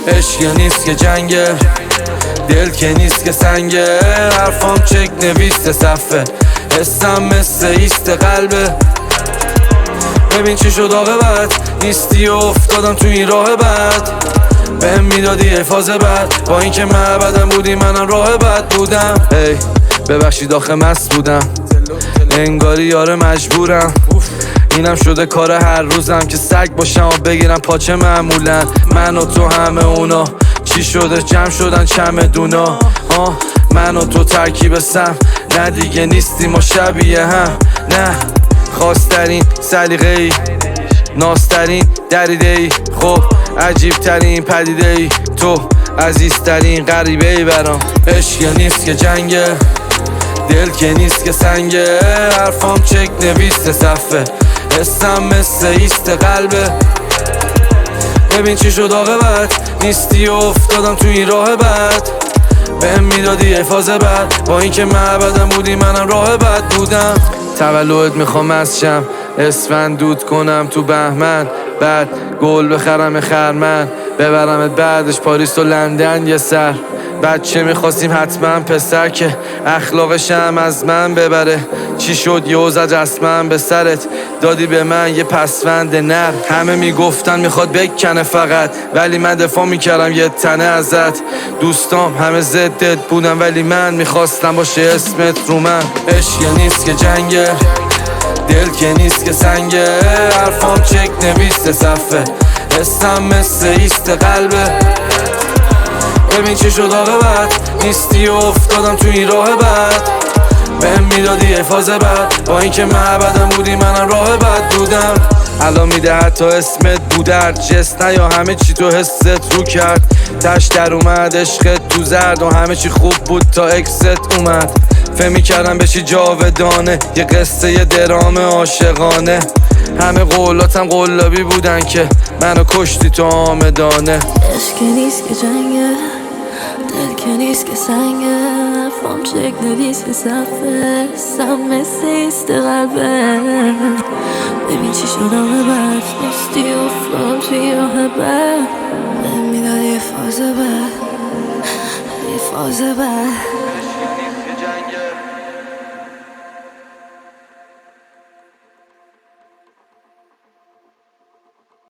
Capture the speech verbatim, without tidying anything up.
عشق نیست که جنگه، دل که نیست که سنگه، حرفام چک نویسته صفه، حسم مثل ایست قلبه. ببین چی شد آقابت، نیستی و افتادم تو این راه بد. بهم میدادی حفاظ بد، با اینکه معبدم بودی منم راه بد بودم. هی ببخشید آخه مست بودم، انگاری یاره مجبورم. اینم شده کار هر روزم که سگ باشم و بگیرم پاچه معمولا. من و تو همه اونا چی شده جمع شدن چمدونا. آه من و تو ترکیب سم، نه دیگه نیستیم و شبیه هم. نه خواسترین سلیقه ای، ناسترین دریده ای، خب عجیب ترین پدیده ای، تو عزیزترین غریبه ای برام. عشق نیست که جنگه، دل که نیست که سنگه، حرفام چک نویسته صفه، حسم مثل ایست قلبه. ببین چی شد آقابت، نیستی و افتادم تو این راه بد. بهم میدادی حفاظ بد، با اینکه معبدم بودی منم راه بد بودم. تولد میخوام از شم، اسفند دود کنم تو بهمن، بعد گل بخرم خرمن، ببرمت بعدش پاریس و لندن یه سر. بچه میخواستیم حتما پسر که اخلاقش هم از من ببره. چی شد یه زد رسمن به سرت، دادی به من یه پسوند نر. همه میگفتن میخواد بکنه فقط، ولی من دفاع میکردم یه تنه ازت. دوستام همه ضدت بودن ولی من میخواستم باشه اسمت رو من. عشق نیست که جنگه، دل که نیست که سنگه، حرفام چک نویسته صفه، حسم مثل ایست قلبه. ببین چی شد آقابت، نیستی و افتادم تو این راه بد. بهم میدادی حفاظ بد، با اینکه معبدم بودی منم راه بد بودم. الان میده حتی اسمت بودر جست، نه یا همه چی تو حست رو کرد. تش در اومد عشقت تو زرد و همه چی خوب بود تا اکست اومد. فهمی کردم بشی جاودانه، یه قصه یه درام عاشقانه. همه قولاتم قلابی بودن که منو کشتی تو آمدانه. عشق نیست که جنگه، دل که نیست که سنگه، حرفام چک نویسته صفه، حسم مثل ایست قلبه. ببین چی شد آقابت، نیستی و افتادم توی راه بد. بهم میدادی حفاظ بد، حفاظ بد.